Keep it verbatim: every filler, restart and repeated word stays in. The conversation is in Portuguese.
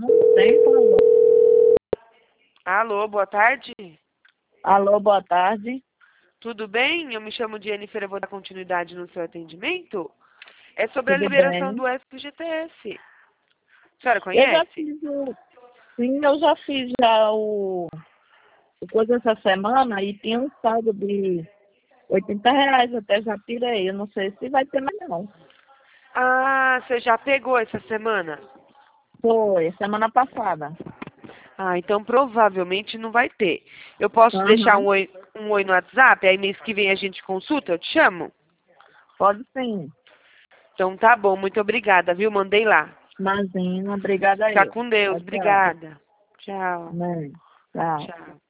Não sei falar. Alô, boa tarde. Alô, boa tarde. Tudo bem? Eu me chamo Jennifer, eu vou dar continuidade no seu atendimento. É sobre a Tudo liberação bem? do F G T S. A senhora Eu já conhece? fiz o... Sim, eu já fiz já o... o coisa essa semana e tinha um saldo de oitenta reais, até já tirei. Eu não sei se vai ter mais não. Ah, você já pegou essa semana? Foi, semana passada. Ah, então provavelmente não vai ter. Eu posso deixar um Aham. oi, um oi no WhatsApp, aí mês que vem a gente consulta, eu te chamo? Pode sim. Então tá bom, muito obrigada, viu? Mandei lá. Imagina, obrigada Fica eu. com Deus, Tchau, tchau. obrigada. Tchau. Amém. Tchau. Tchau.